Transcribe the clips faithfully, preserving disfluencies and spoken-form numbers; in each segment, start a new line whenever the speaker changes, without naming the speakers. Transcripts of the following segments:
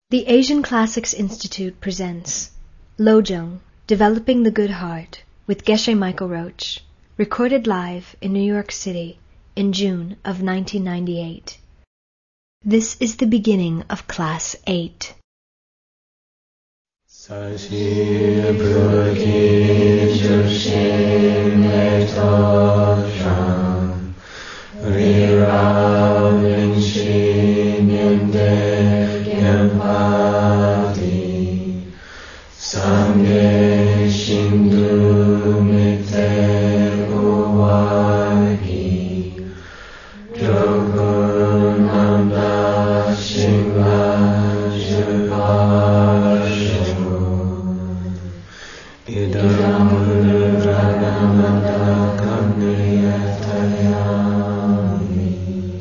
The Asian Classics Institute presents Lojong, Developing the Good Heart with Geshe Michael Roach, recorded live in New York City in June of nineteen ninety-eight. This is the beginning of Class eight.
Sangye Shindu Mite Uwagi Jogunanda Shingla Jupashu Idam Ragamada Kamniyatayami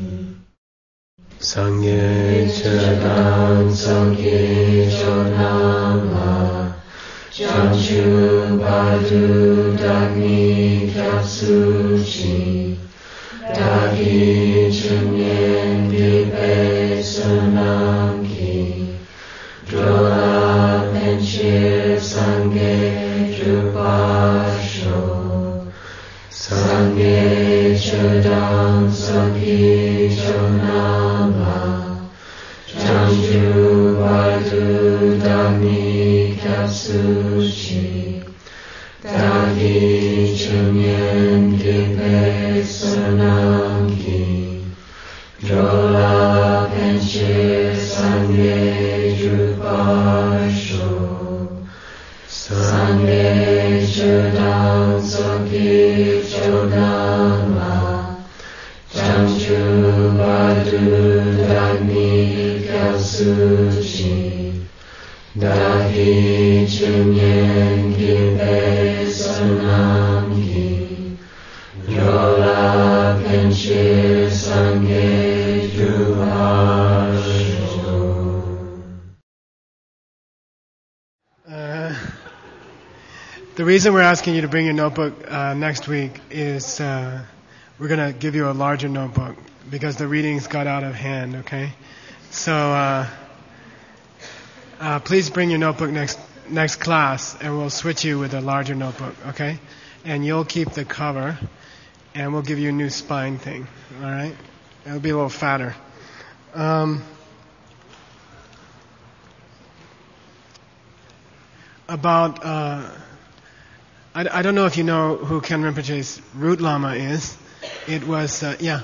Sangye Chadam Sangye Chodama Chanchu Badu Dagni Kyatsuchi Dagi Chunyen Pipe Sunamki Drola Penchir Sangye Drupasho Sangye Chodam Sangye Chonama Chanchu Badu Dagni Kyatsuchi Dagi Chunyen Gipe Sunamki Drola Penchir Sangye Drupasho Sangye Chodam Sangye Chodama Chanchu Badu Dagni Kyatsuchi Dagi Chunyen Gipe Sunamki Drola Penchir Sangye Drupasho.
Uh, the reason we're asking you to bring your notebook uh, next week is uh, we're going to give you a larger notebook because the readings got out of hand, okay? So uh, uh, please bring your notebook next next class and we'll switch you with a larger notebook, okay? And you'll keep the cover and we'll give you a new spine thing, all right? It'll be a little fatter. Um, about, uh, I, I don't know if you know who Ken Rinpoche's root lama is. It was, uh, yeah.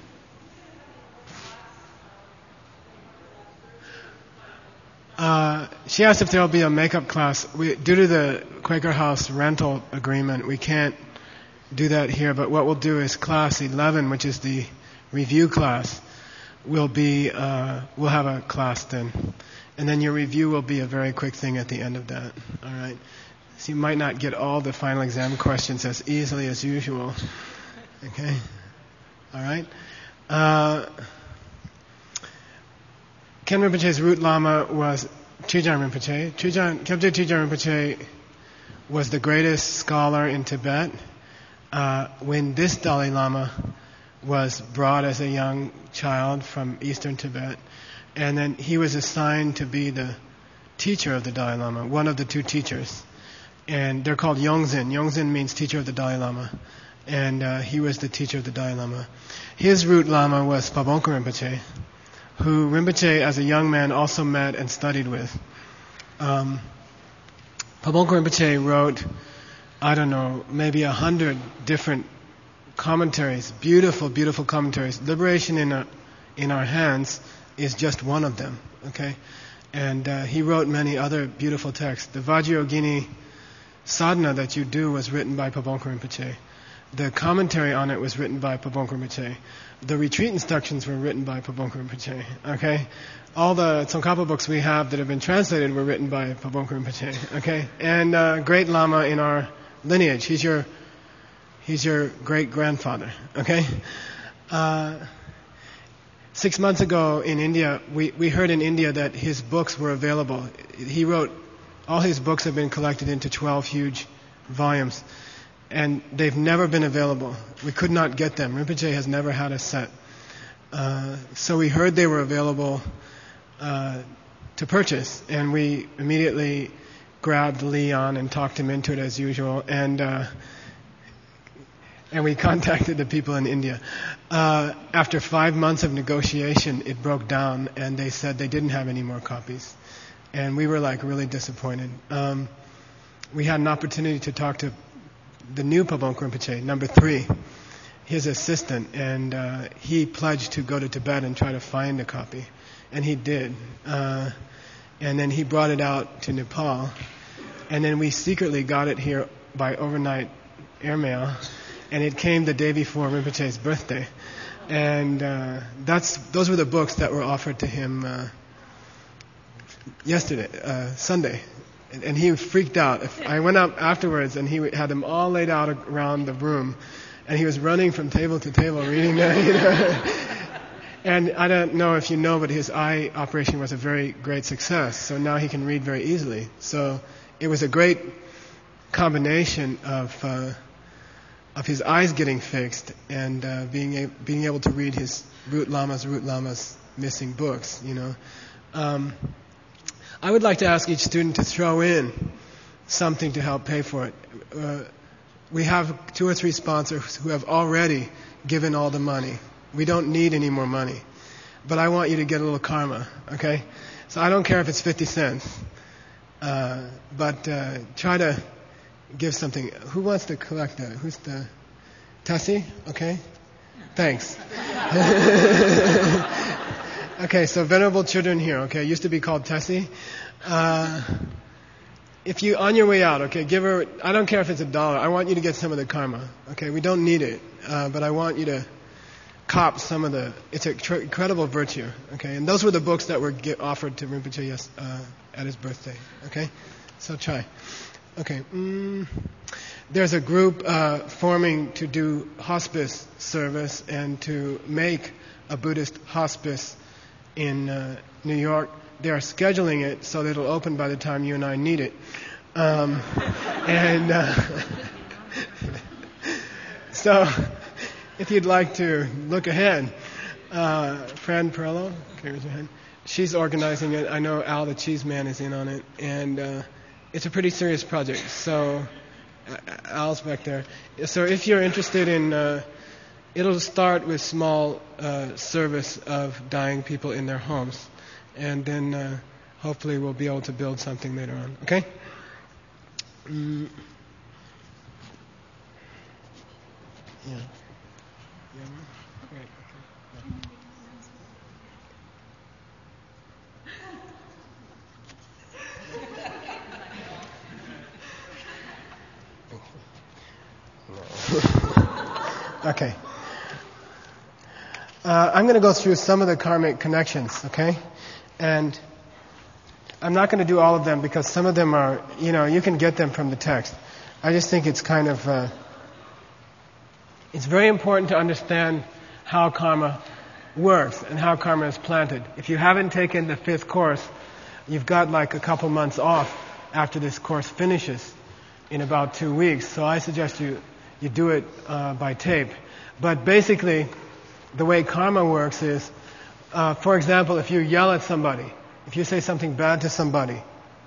Uh, she asked if there will be a makeup class. We, due to the Quaker House rental agreement, we can't do that here, but what we'll do is class eleven, which is the review class, will be, uh, we'll have a class then. And then your review will be a very quick thing at the end of that. All right? So you might not get all the final exam questions as easily as usual. Okay? All right? Uh, Ken Rinpoche's root lama was Chujang Rinpoche. Chujang, Kyabje Chujang Rinpoche was the greatest scholar in Tibet. Uh, when this Dalai Lama was brought as a young child from eastern Tibet, and then he was assigned to be the teacher of the Dalai Lama, one of the two teachers. And they're called Yongzin. Yongzin means teacher of the Dalai Lama. And uh, he was the teacher of the Dalai Lama. His root lama was Pabongka Rinpoche, who Rinpoche as a young man also met and studied with. Um, Pabongka Rinpoche wrote, I don't know, maybe a hundred different commentaries, beautiful, beautiful commentaries. Liberation in our, in our Hands is just one of them, okay? And uh, he wrote many other beautiful texts. The Vajrayogini sadhana that you do was written by Pabongka Rinpoche. The commentary on it was written by Pabongka Rinpoche. The retreat instructions were written by Pabongka Rinpoche, okay? All the Tsongkhapa books we have that have been translated were written by Pabongka Rinpoche, okay? And uh, great lama in our lineage. He's your, he's your great-grandfather, okay? Uh, six months ago in India, we, we heard in India that his books were available. He wrote, all his books have been collected into twelve huge volumes. And they've never been available. We could not get them. Rinpoche has never had a set. Uh, so we heard they were available uh, to purchase, and we immediately grabbed Leon and talked him into it as usual, and uh, and we contacted the people in India. Uh, after five months of negotiation, it broke down, and they said they didn't have any more copies, and we were like really disappointed. Um, we had an opportunity to talk to the new Pabongk Rinpoche, number three, his assistant, and uh, he pledged to go to Tibet and try to find a copy, and he did. Uh, and then he brought it out to Nepal, and then we secretly got it here by overnight airmail, and it came the day before Rinpoche's birthday, and uh, that's those were the books that were offered to him uh, yesterday, uh, Sunday. And he freaked out. If I went up afterwards, and he had them all laid out around the room, and he was running from table to table reading them. You know? And I don't know if you know, but his eye operation was a very great success. So now he can read very easily. So it was a great combination of uh, of his eyes getting fixed and uh, being a- being able to read his Root Lama's Root Lama's missing books. You know. Um, I would like to ask each student to throw in something to help pay for it. Uh, we have two or three sponsors who have already given all the money. We don't need any more money. But I want you to get a little karma, okay? So I don't care if it's fifty cents. Uh, but uh, try to give something. Who wants to collect that? Who's the... Tessie? Okay? Thanks. Okay, so venerable children here, okay, used to be called Tessie. Uh, if you, on your way out, okay, give her, I don't care if it's a dollar, I want you to get some of the karma, okay, we don't need it, uh, but I want you to cop some of the, it's an tr- incredible virtue, okay, and those were the books that were get, offered to Rinpoche yes, uh, at his birthday, okay, so try. Okay, mm, there's a group uh, forming to do hospice service and to make a Buddhist hospice in uh, New York. They are scheduling it so that it'll open by the time you and I need it. Um, and uh, so, if you'd like to look ahead, uh, Fran Perello, okay, raise your hand. She's organizing it. I know Al, the cheese man, is in on it, and uh, it's a pretty serious project. So, uh, Al's back there. So, if you're interested in uh, it'll start with small uh, service of dying people in their homes, and then uh, hopefully we'll be able to build something later on. Okay? Mm. Yeah. Yeah. Great. Okay. Okay. Uh, I'm going to go through some of the karmic connections, okay? And I'm not going to do all of them because some of them are, you know, you can get them from the text. I just think it's kind of, uh, it's very important to understand how karma works and how karma is planted. If you haven't taken the fifth course, you've got like a couple months off after this course finishes in about two weeks. So I suggest you, you do it uh, by tape. But basically, the way karma works is, uh, for example, if you yell at somebody, if you say something bad to somebody,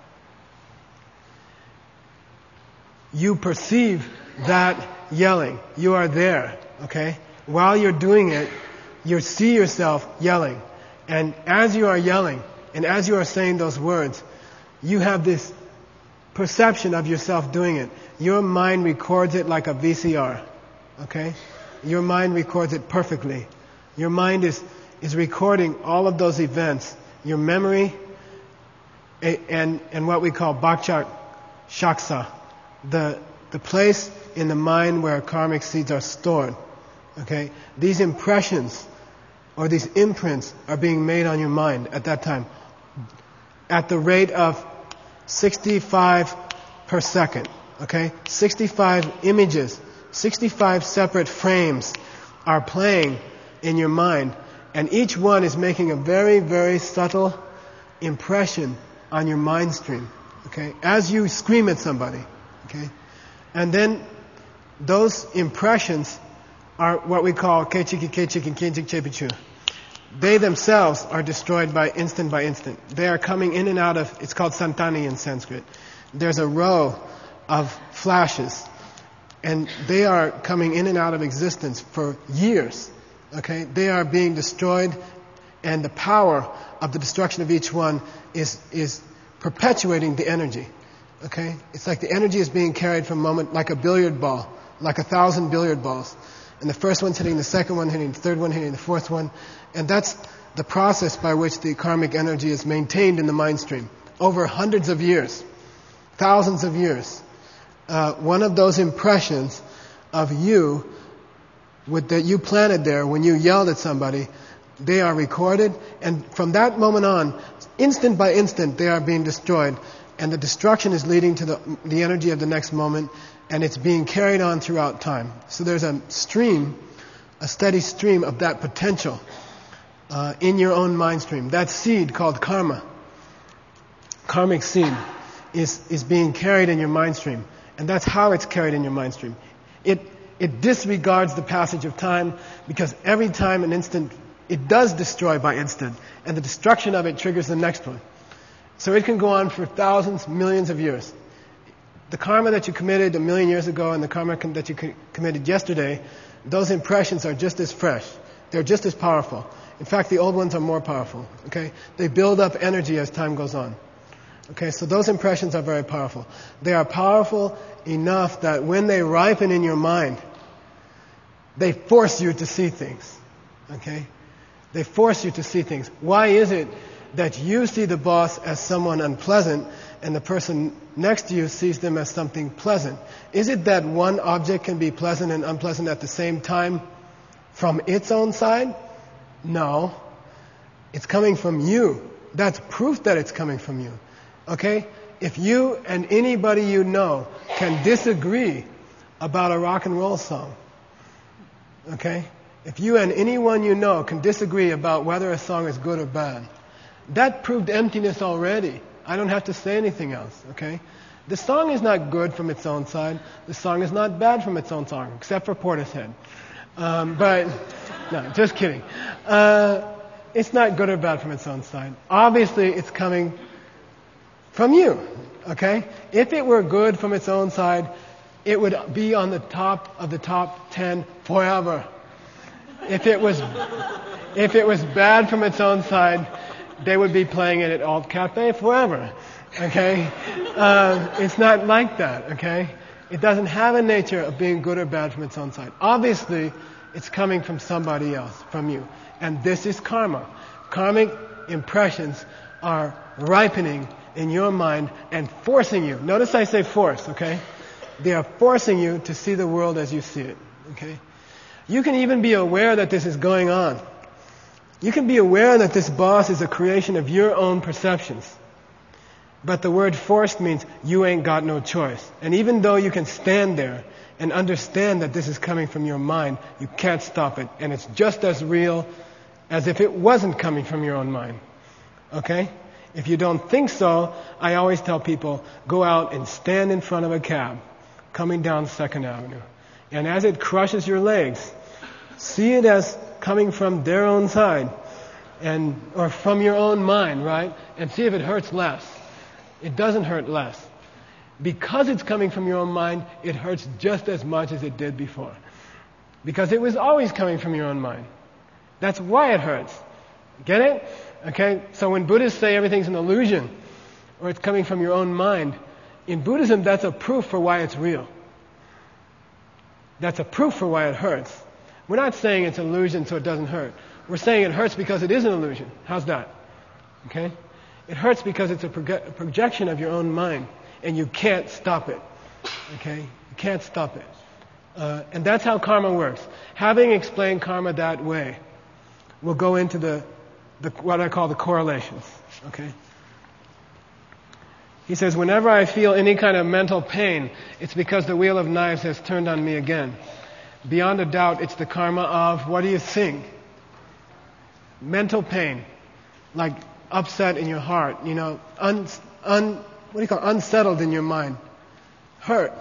you perceive that yelling. You are there, okay? While you're doing it, you see yourself yelling. And as you are yelling, and as you are saying those words, you have this perception of yourself doing it. Your mind records it like a V C R, okay? Your mind records it perfectly. Your mind is, is recording all of those events. Your memory and, and what we call Bhakchak Shaksa, the, the place in the mind where karmic seeds are stored. Okay? These impressions or these imprints are being made on your mind at that time at the rate of sixty-five per second. Okay? sixty-five images. sixty-five separate frames are playing in your mind, and each one is making a very, very subtle impression on your mind stream, okay, as you scream at somebody, okay? And then those impressions are what we call kechiki kechik and kenchik chepichu. they themselves are destroyed by instant by instant. They are coming in and out of, it's called santani in Sanskrit. There's a row of flashes, and they are coming in and out of existence for years. Okay? They are being destroyed, and the power of the destruction of each one is is perpetuating the energy. Okay? It's like the energy is being carried from moment, like a billiard ball, like a thousand billiard balls. And the first one's hitting the second one, hitting the third one, hitting the fourth one. And that's the process by which the karmic energy is maintained in the mind stream over hundreds of years, thousands of years. Uh, one of those impressions of you with, that you planted there when you yelled at somebody, they are recorded, and from that moment on, instant by instant, they are being destroyed, and the destruction is leading to the, the energy of the next moment, and it's being carried on throughout time. So there's a stream, a steady stream of that potential uh, in your own mind stream. That seed called karma, karmic seed, is, is being carried in your mind stream. And that's how it's carried in your mind stream. It, it disregards the passage of time, because every time an instant, it does destroy by instant, and the destruction of it triggers the next one. So it can go on for thousands, millions of years. The karma that you committed a million years ago and the karma that you committed yesterday, those impressions are just as fresh. They're just as powerful. In fact, the old ones are more powerful. Okay? They build up energy as time goes on. Okay, so those impressions are very powerful. They are powerful enough that when they ripen in your mind, they force you to see things. Okay? They force you to see things. Why is it that you see the boss as someone unpleasant and the person next to you sees them as something pleasant? Is it that one object can be pleasant and unpleasant at the same time from its own side? No. It's coming from you. That's proof that it's coming from you. Okay? If you and anybody you know can disagree about a rock and roll song, okay? If you and anyone you know can disagree about whether a song is good or bad, that proved emptiness already. I don't have to say anything else, okay? The song is not good from its own side. The song is not bad from its own side, except for Portishead. Um, but, no, just kidding. Uh, it's not good or bad from its own side. Obviously, it's coming from you, okay? If it were good from its own side, it would be on the top of the top ten forever. If it was, if it was bad from its own side, they would be playing it at Alt Cafe forever, okay? Uh, it's not like that, okay? It doesn't have a nature of being good or bad from its own side. Obviously, it's coming from somebody else, from you. And this is karma. Karmic impressions are ripening in your mind and forcing you. Notice I say force, okay? They are forcing you to see the world as you see it, okay? You can even be aware that this is going on. You can be aware that this boss is a creation of your own perceptions. But the word forced means you ain't got no choice. And even though you can stand there and understand that this is coming from your mind, you can't stop it. And it's just as real as if it wasn't coming from your own mind. Okay? If you don't think so, I always tell people, go out and stand in front of a cab coming down Second Avenue. And as it crushes your legs, see it as coming from their own side, and or from your own mind, right? And see if it hurts less. It doesn't hurt less. Because it's coming from your own mind, it hurts just as much as it did before. Because it was always coming from your own mind. That's why it hurts. Get it? Okay? So when Buddhists say everything's an illusion, or it's coming from your own mind, in Buddhism that's a proof for why it's real. That's a proof for why it hurts. We're not saying it's an illusion so it doesn't hurt. We're saying it hurts because it is an illusion. How's that? Okay? It hurts because it's a proje- projection of your own mind, and you can't stop it. Okay? You can't stop it. Uh, and that's how karma works. Having explained karma that way, we'll go into the, the what I call the correlations. Okay? He says, whenever I feel any kind of mental pain, it's because the wheel of knives has turned on me again. Beyond a doubt, it's the karma of, what do you think? Mental pain, like upset in your heart, you know, un, un, what do you call it? Unsettled in your mind, hurt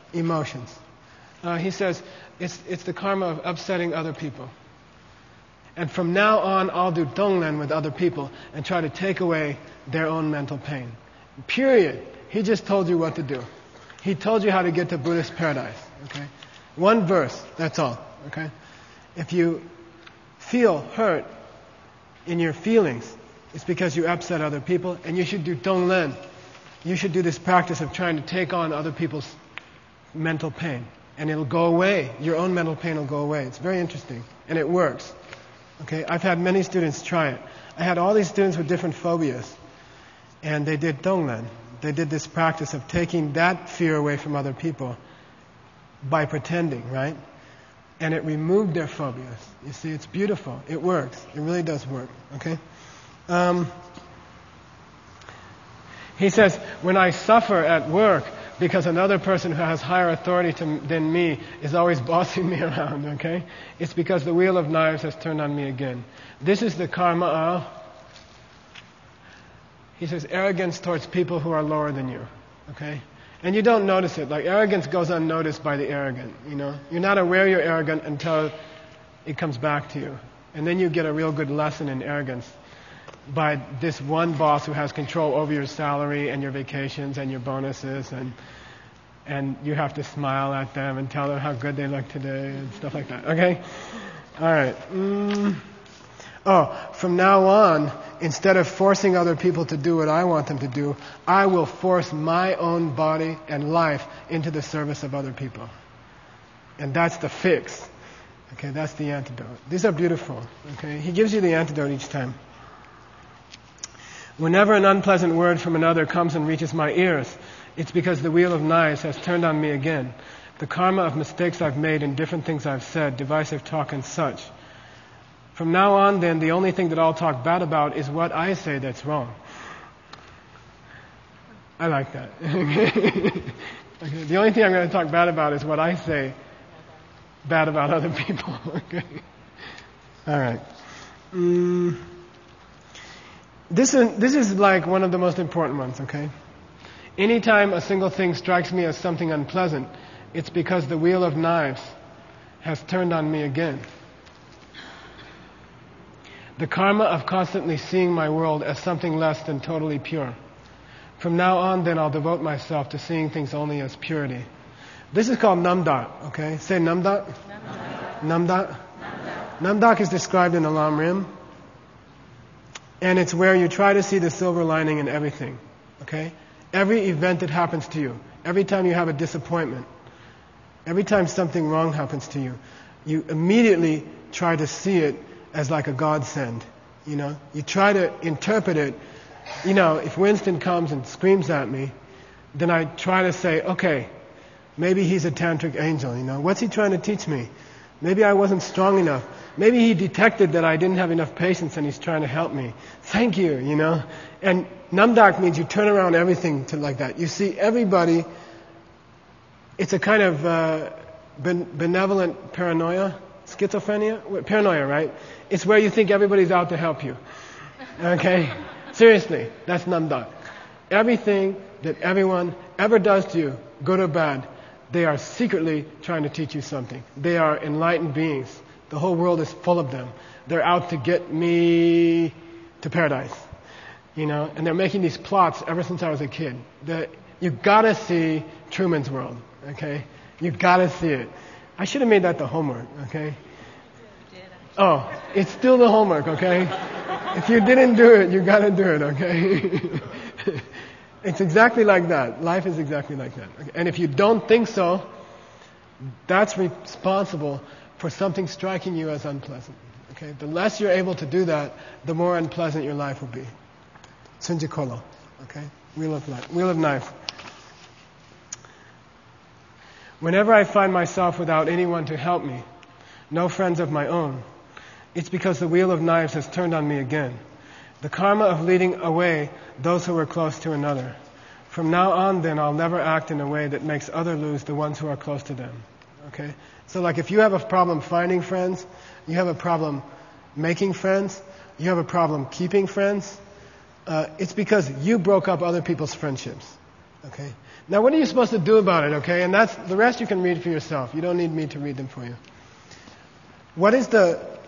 emotions. Uh, he says it's it's the karma of upsetting other people. And from now on, I'll do Tonglen with other people and try to take away their own mental pain. Period. He just told you what to do. He told you how to get to Buddhist paradise. Okay? One verse, that's all. Okay? If you feel hurt in your feelings, it's because you upset other people, and you should do Tonglen. You should do this practice of trying to take on other people's mental pain. And it'll go away. Your own mental pain will go away. It's very interesting. And it works. Okay? I've had many students try it. I had all these students with different phobias. And they did Tonglen. They did this practice of taking that fear away from other people by pretending, right? And it removed their phobias. You see, it's beautiful. It works. It really does work. Okay? Um, he says, when I suffer at work because another person who has higher authority to, than me is always bossing me around, okay? It's because the wheel of knives has turned on me again. This is the karma of, he says, arrogance towards people who are lower than you, okay? And you don't notice it. Like, arrogance goes unnoticed by the arrogant, you know? You're not aware you're arrogant until it comes back to you. And then you get a real good lesson in arrogance by this one boss who has control over your salary and your vacations and your bonuses, and and you have to smile at them and tell them how good they look today and stuff like that. Okay? All right. Mm. Oh, from now on, instead of forcing other people to do what I want them to do, I will force my own body and life into the service of other people. And that's the fix. Okay, that's the antidote. These are beautiful. Okay? He gives you the antidote each time. Whenever an unpleasant word from another comes and reaches my ears, it's because the wheel of knives has turned on me again. The karma of mistakes I've made and different things I've said, divisive talk and such. From now on, then, the only thing that I'll talk bad about is what I say that's wrong. I like that. Okay. The only thing I'm going to talk bad about is what I say bad about other people. Okay. All right. Mm. This is, this is like one of the most important ones, okay? Anytime a single thing strikes me as something unpleasant, it's because the wheel of knives has turned on me again. The karma of constantly seeing my world as something less than totally pure. From now on, then, I'll devote myself to seeing things only as purity. This is called Namdak, okay? Say Namdak. Namdak. Namdak. Namdak is described in Alam Rim. And it's where you try to see the silver lining in everything, okay? Every event that happens to you, every time you have a disappointment, every time something wrong happens to you, you immediately try to see it as like a godsend, you know? You try to interpret it. You know, if Winston comes and screams at me, then I try to say, okay, maybe he's a tantric angel, you know? What's he trying to teach me? Maybe I wasn't strong enough. Maybe he detected that I didn't have enough patience and he's trying to help me. Thank you, you know? And Namdak means you turn around everything to like that. You see everybody, it's a kind of uh, ben- benevolent paranoia, schizophrenia, paranoia, right? It's where you think everybody's out to help you. Okay? Seriously, that's Namdak. Everything that everyone ever does to you, good or bad, they are secretly trying to teach you something. They are enlightened beings. The whole world is full of them. They're out to get me to paradise. You know, and they're making these plots ever since I was a kid. The, you gotta see Truman's World, okay? You gotta see it. I should have made that the homework, okay? Oh, it's still the homework, okay? If you didn't do it, you gotta do it, okay? It's exactly like that. Life is exactly like that. Okay? And if you don't think so, that's responsible for something striking you as unpleasant. Okay? The less you're able to do that, the more unpleasant your life will be. Tsunji Kolo. Okay? Wheel of life. Wheel of knife. Whenever I find myself without anyone to help me, no friends of my own, it's because the wheel of knives has turned on me again. The karma of leading away those who were close to another. From now on, then, I'll never act in a way that makes others lose the ones who are close to them. Okay? So, like, if you have a problem finding friends, you have a problem making friends, you have a problem keeping friends, uh, it's because you broke up other people's friendships. Okay? Now, what are you supposed to do about it? Okay? And that's the rest you can read for yourself. You don't need me to read them for you. What is the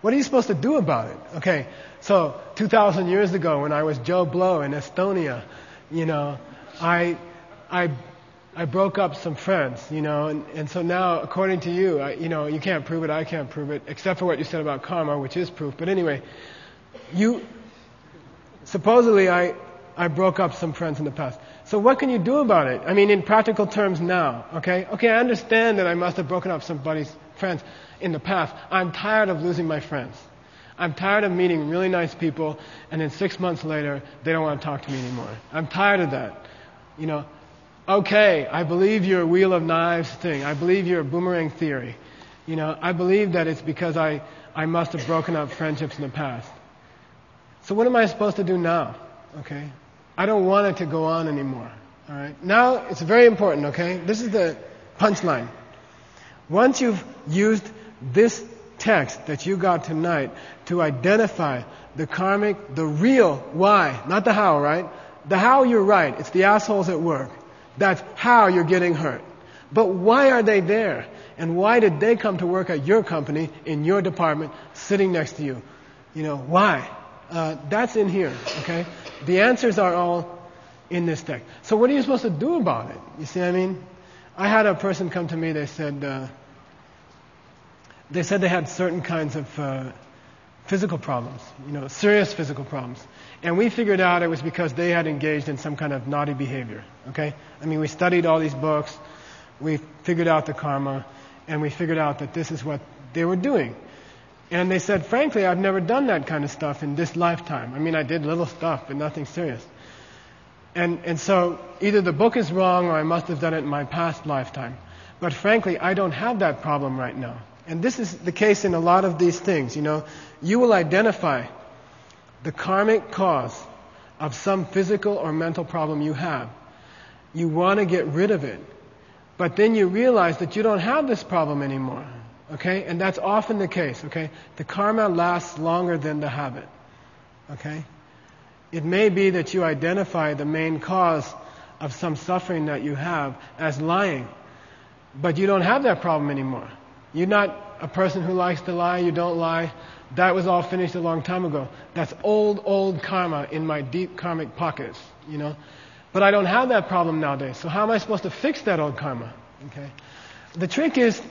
What are you supposed to do about it? Okay, so two thousand years ago when I was Joe Blow in Estonia, you know, I, I, I broke up some friends, you know, and, and so now, according to you, I, you know, you can't prove it, I can't prove it, except for what you said about karma, which is proof. But anyway, you, supposedly I, I broke up some friends in the past. So what can you do about it? I mean, in practical terms now, okay? Okay, I understand that I must have broken up somebody's friends in the past. I'm tired of losing my friends. I'm tired of meeting really nice people, and then six months later, they don't want to talk to me anymore. I'm tired of that. You know, okay, I believe your wheel of knives thing. I believe your boomerang theory. You know, I believe that it's because I, I must have broken up friendships in the past. So what am I supposed to do now? Okay? I don't want it to go on anymore. All right? Now, it's very important, okay? This is the punchline. Once you've used this text that you got tonight to identify the karmic, the real why, not the how, right? The how, you're right. It's the assholes at work. That's how you're getting hurt. But why are they there? And why did they come to work at your company, in your department, sitting next to you? You know, why? Uh, that's in here, okay? The answers are all in this text. So what are you supposed to do about it? You see what I mean? I had a person come to me, they said, uh, they said they had certain kinds of uh, physical problems, you know, serious physical problems. And we figured out it was because they had engaged in some kind of naughty behavior, okay? I mean, we studied all these books, we figured out the karma, and we figured out that this is what they were doing. And they said, frankly, I've never done that kind of stuff in this lifetime. I mean, I did little stuff, but nothing serious. And and so either the book is wrong or I must have done it in my past lifetime. But frankly, I don't have that problem right now. And this is the case in a lot of these things, you know. You will identify the karmic cause of some physical or mental problem you have. You want to get rid of it. But then you realize that you don't have this problem anymore. Okay? And that's often the case, okay? The karma lasts longer than the habit. Okay? It may be that you identify the main cause of some suffering that you have as lying. But you don't have that problem anymore. You're not a person who likes to lie, you don't lie. That was all finished a long time ago. That's old, old karma in my deep karmic pockets, you know? But I don't have that problem nowadays. So how am I supposed to fix that old karma? Okay? The trick is,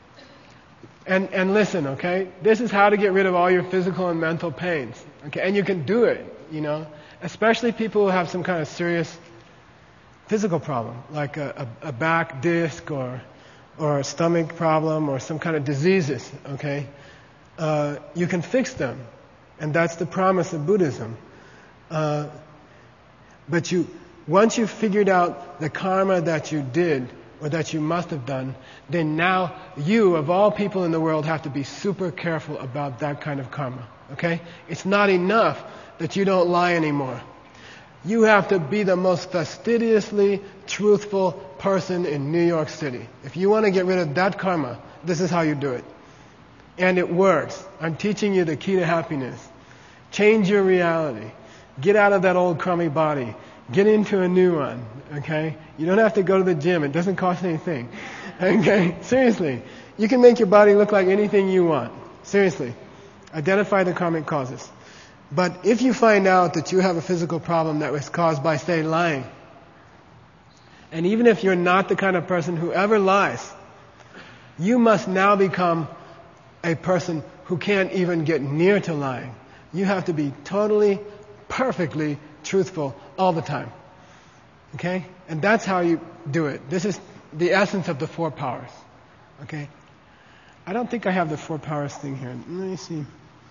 and, and listen, okay? This is how to get rid of all your physical and mental pains. Okay? And you can do it, you know? Especially people who have some kind of serious physical problem, like a, a, a back disc or or a stomach problem or some kind of diseases, okay? Uh, you can fix them. And that's the promise of Buddhism. Uh, but you, once you've figured out the karma that you did or that you must have done, then now you, of all people in the world, have to be super careful about that kind of karma, okay? It's not enough that you don't lie anymore. You have to be the most fastidiously truthful person in New York City. If you want to get rid of that karma, this is how you do it. And it works. I'm teaching you the key to happiness. Change your reality. Get out of that old crummy body. Get into a new one, okay? You don't have to go to the gym. It doesn't cost anything, okay? Seriously. You can make your body look like anything you want. Seriously. Identify the karmic causes. But if you find out that you have a physical problem that was caused by, say, lying, and even if you're not the kind of person who ever lies, you must now become a person who can't even get near to lying. You have to be totally, perfectly truthful all the time. Okay? And that's how you do it. This is the essence of the four powers. Okay? I don't think I have the four powers thing here. Let me see.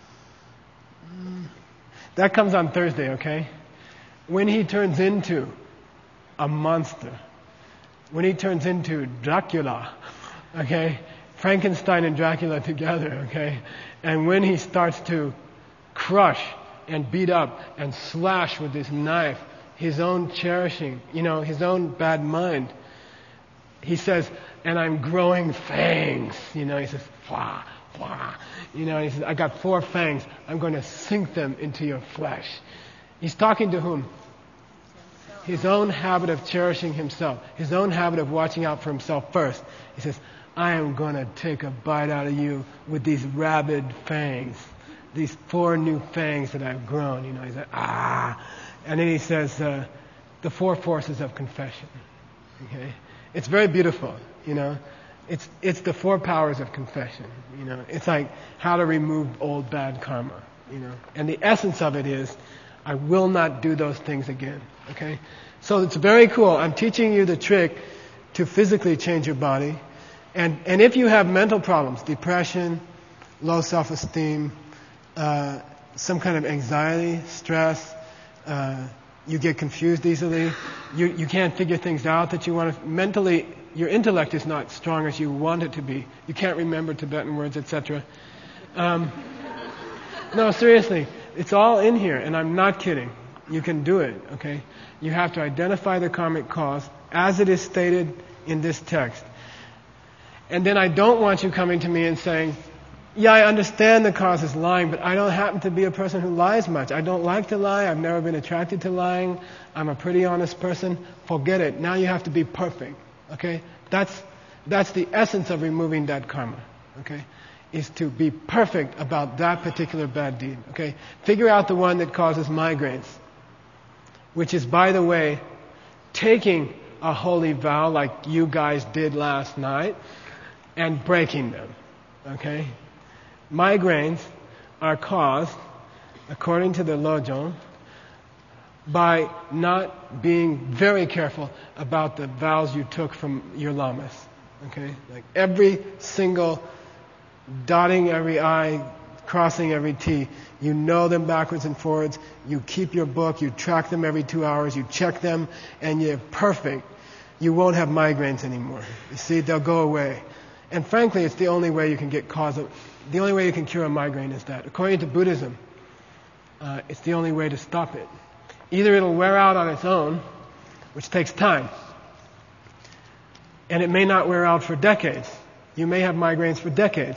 That comes on Thursday, okay? When he turns into a monster. When he turns into Dracula, okay? Frankenstein and Dracula together, okay? And when he starts to crush and beat up and slash with his knife his own cherishing, you know, his own bad mind. He says, and I'm growing fangs. You know, he says, wah, wah. You know, he says, I got four fangs. I'm going to sink them into your flesh. He's talking to whom? his own habit of cherishing himself, his own habit of watching out for himself first. He says, I am going to take a bite out of you with these rabid fangs, these four new fangs that I've grown. You know, he's like, ah. And then he says, uh, the four forces of confession. Okay? It's very beautiful, you know. It's it's the four powers of confession, you know. It's like how to remove old bad karma, you know. And the essence of it is, I will not do those things again, okay? So it's very cool. I'm teaching you the trick to physically change your body. And and if you have mental problems, depression, low self-esteem, uh, some kind of anxiety, stress, uh, you get confused easily, you you can't figure things out that you want to, mentally, your intellect is not strong as you want it to be. You can't remember Tibetan words, et cetera. Um, no, seriously, it's all in here, and I'm not kidding. You can do it, okay? You have to identify the karmic cause as it is stated in this text. And then I don't want you coming to me and saying, yeah, I understand the cause is lying, but I don't happen to be a person who lies much. I don't like to lie. I've never been attracted to lying. I'm a pretty honest person. Forget it. Now you have to be perfect. Okay? That's that's the essence of removing that karma. Okay? Is to be perfect about that particular bad deed. Okay? Figure out the one that causes migraines. Which is, by the way, taking a holy vow like you guys did last night and breaking them. Okay? Migraines are caused, according to the Lojong, by not being very careful about the vows you took from your lamas. Okay? Like every single dotting every I, crossing every T, you know them backwards and forwards, you keep your book, you track them every two hours, you check them, and you're perfect. You won't have migraines anymore. You see, they'll go away. And frankly, it's the only way you can get cause of, the only way you can cure a migraine is that. According to Buddhism, uh, it's the only way to stop it. Either it'll wear out on its own, which takes time, and it may not wear out for decades. You may have migraines for decades.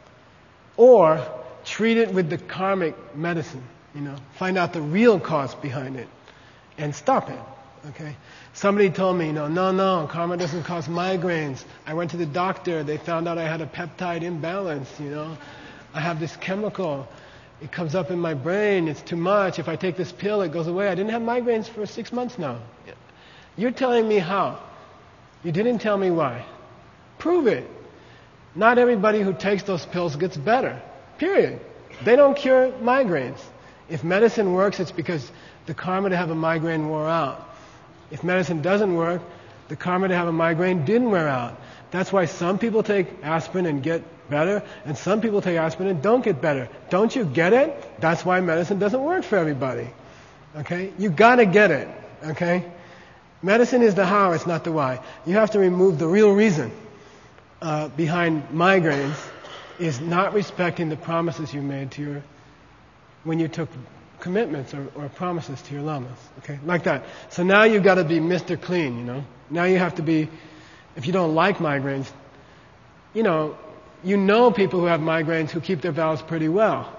Or treat it with the karmic medicine, you know, find out the real cause behind it and stop it. Okay? Somebody told me, you know, no, no, karma doesn't cause migraines. I went to the doctor, they found out I had a peptide imbalance, you know. I have this chemical. It comes up in my brain, it's too much. If I take this pill, it goes away. I didn't have migraines for six months now. You're telling me how. You didn't tell me why. Prove it. Not everybody who takes those pills gets better. Period. They don't cure migraines. If medicine works, it's because the karma to have a migraine wore out. If medicine doesn't work, the karma to have a migraine didn't wear out. That's why some people take aspirin and get better, and some people take aspirin and don't get better. Don't you get it? That's why medicine doesn't work for everybody. Okay? You gotta get it. Okay? Medicine is the how, it's not the why. You have to remove the real reason uh, behind migraines is not respecting the promises you made to your, when you took commitments or, or promises to your lamas. Okay? Like that. So now you've got to be Mister Clean, you know? Now you have to be, if you don't like migraines, you know, you know people who have migraines who keep their vows pretty well.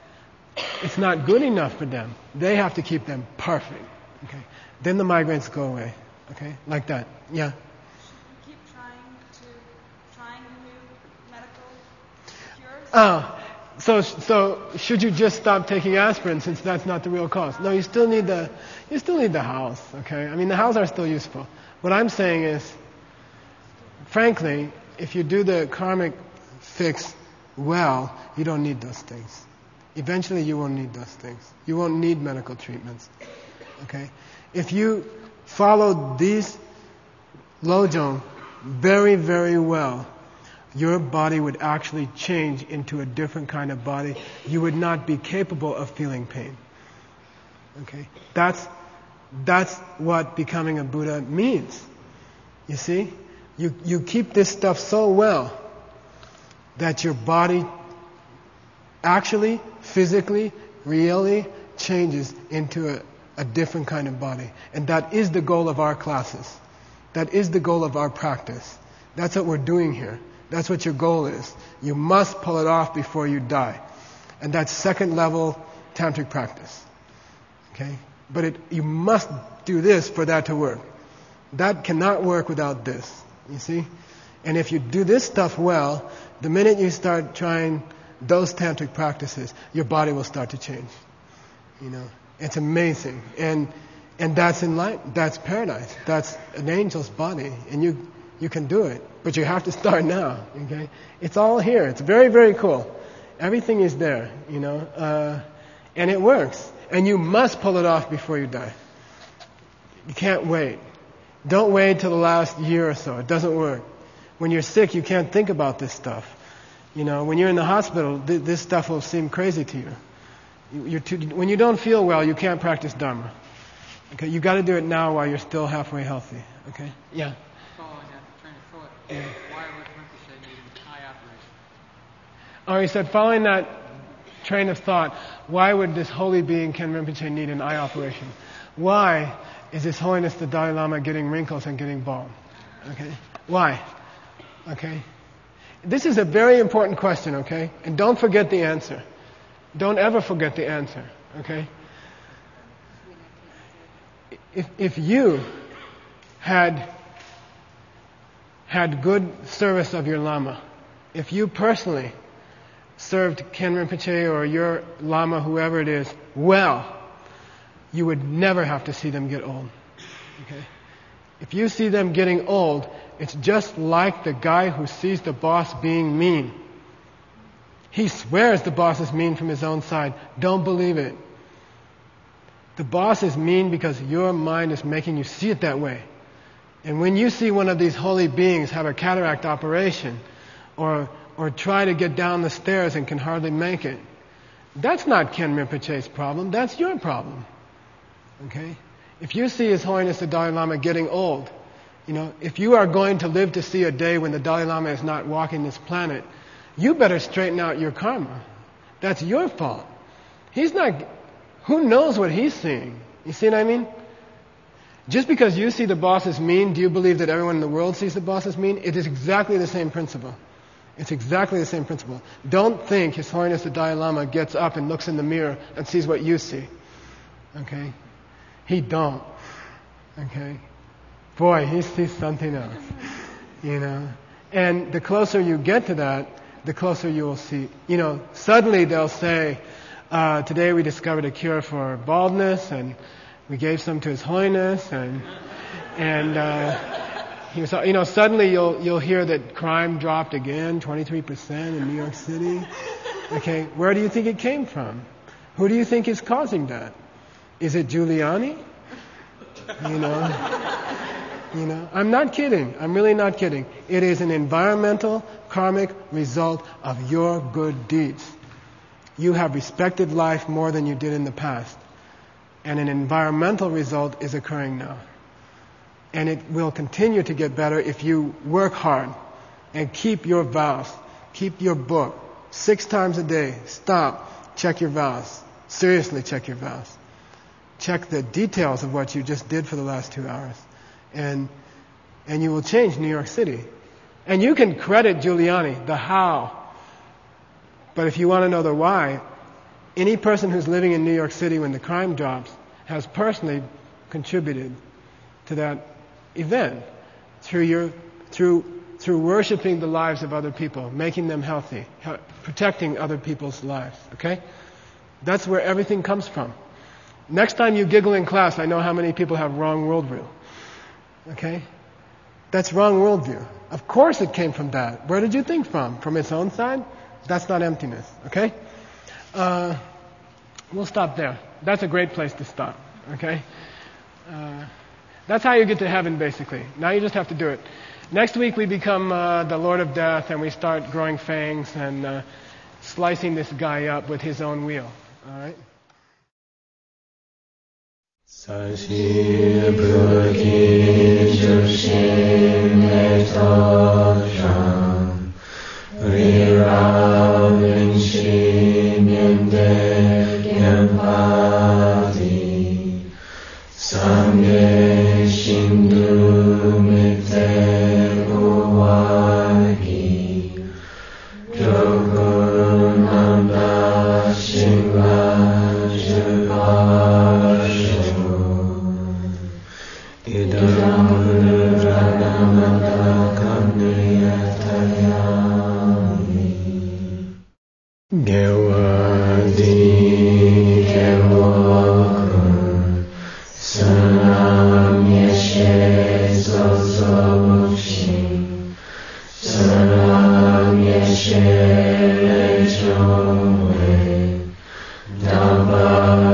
It's not good enough for them. They have to keep them perfect. Okay? Then the migraines go away. Okay? Like that. Yeah?
Should we keep trying to, trying new medical cures?
Oh. So, so should you just stop taking aspirin since that's not the real cause? No, you still need the, you still need the house, okay? I mean, the house are still useful. What I'm saying is, frankly, if you do the karmic fix well, you don't need those things. Eventually you won't need those things. You won't need medical treatments, okay? If you follow these Lojong very, very well, your body would actually change into a different kind of body. You would not be capable of feeling pain. Okay? That's, that's what becoming a Buddha means. You see? You, you keep this stuff so well that your body actually, physically, really changes into a, a different kind of body. And that is the goal of our classes. That is the goal of our practice. That's what we're doing here. That's what your goal is. You must pull it off before you die. And that's second level tantric practice. Okay? But it, you must do this for that to work. That cannot work without this, you see? And if you do this stuff well, the minute you start trying those tantric practices, your body will start to change. You know, it's amazing. And and that's enlightenment, that's paradise. That's an angel's body. And you you can do it. But you have to start now, okay? It's all here. It's very, very cool. Everything is there, you know. Uh, and it works. And you must pull it off before you die. You can't wait. Don't wait till the last year or so. It doesn't work. When you're sick, you can't think about this stuff. You know, when you're in the hospital, th- this stuff will seem crazy to you. you you're too, when you don't feel well, you can't practice Dharma. Okay, you got to do it now while you're still halfway healthy. Okay, yeah.
Following that train of thought,
Yeah.
why would Rinpoche need an eye operation?
Oh, he said, following that train of thought, why would this holy being Ken Rinpoche need an eye operation? Why is His Holiness the Dalai Lama getting wrinkles and getting bald? Okay, why? Okay. This is a very important question, okay? And don't forget the answer. Don't ever forget the answer, okay? If if you had had good service of your Lama, if you personally served Ken Rinpoche or your Lama, whoever it is, well, you would never have to see them get old, okay? If you see them getting old, it's just like the guy who sees the boss being mean. He swears the boss is mean from his own side. Don't believe it. The boss is mean because your mind is making you see it that way. And when you see one of these holy beings have a cataract operation or or try to get down the stairs and can hardly make it, that's not Ken Rinpoche's problem. That's your problem. Okay? If you see His Holiness the Dalai Lama getting old, you know, if you are going to live to see a day when the Dalai Lama is not walking this planet, you better straighten out your karma. That's your fault. He's not, who knows what he's seeing? You see what I mean? Just because you see the boss as mean, do you believe that everyone in the world sees the boss as mean? It is exactly the same principle. It's exactly the same principle. Don't think His Holiness the Dalai Lama gets up and looks in the mirror and sees what you see. Okay? He don't. Okay? Boy, he sees something else. You know? And the closer you get to that, the closer you will see. You know, suddenly they'll say, uh, today we discovered a cure for baldness, and we gave some to His Holiness, and and uh, he was, you know, suddenly you'll you'll hear that crime dropped again, twenty-three percent in New York City. Okay, where do you think it came from? Who do you think is causing that? Is it Giuliani? You know, you know. I'm not kidding. I'm really not kidding. It is an environmental, karmic result of your good deeds. You have respected life more than you did in the past. And an environmental result is occurring now. And it will continue to get better if you work hard and keep your vows. Keep your book. Six times a day. Stop. Check your vows. Seriously check your vows. Check the details of what you just did for the last two hours. And and you will change New York City. And you can credit Giuliani, the how. But if you want to know the why, any person who's living in New York City when the crime drops has personally contributed to that event through your through through worshiping the lives of other people, making them healthy, he- protecting other people's lives. Okay? That's where everything comes from. Next time you giggle in class, I know how many people have wrong worldview. Okay? That's wrong worldview. Of course it came from that. Where did you think from? From its own side? That's not emptiness. Okay? Uh, we'll stop there. That's a great place to stop. Okay? Uh, that's how you get to heaven, basically. Now you just have to do it. Next week we become uh, the Lord of Death, and we start growing fangs and uh, slicing this guy up with his own wheel. All right?
Sashi Purki Jushin Etoshan Rira Vinci Miende Gyempati Sangye Shindu Mite Uwagi Jogunanda Shingla Jivashu Idam Radhamata Kamniyatayami Gewadi Gewakun Sanam Yeshe Zozokshin Sanam Yeshe Lechonwe Damba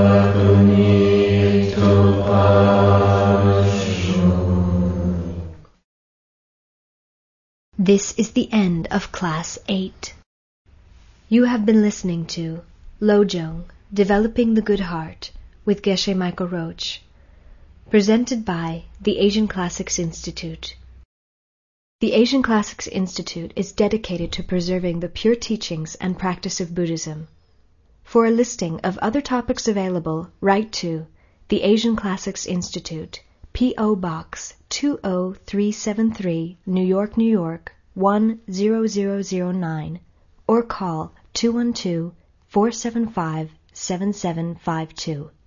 Bunito
This is the end of Class eight. You have been listening to Lojong, Developing the Good Heart with Geshe Michael Roach, presented by the Asian Classics Institute. The Asian Classics Institute is dedicated to preserving the pure teachings and practice of Buddhism. For a listing of other topics available, write to the Asian Classics Institute, P O Box two oh three seven three, New York, New York, one zero zero zero nine, or call two one two, four seven five, seven seven five two.